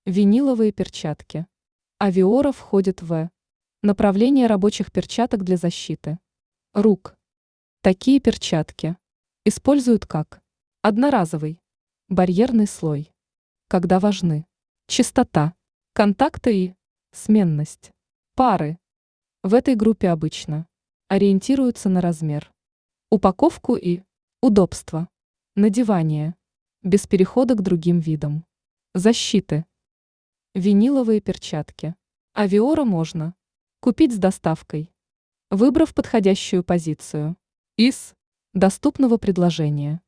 Виниловые перчатки. Авиора входит в направление рабочих перчаток для защиты рук. Такие перчатки используют как одноразовый барьерный слой, когда важны чистота, контакты и сменность пары. В этой группе обычно ориентируются на размер, упаковку и удобство надевания, без перехода к другим видам защиты. Виниловые перчатки. Авиора можно купить с доставкой, выбрав подходящую позицию из доступного предложения.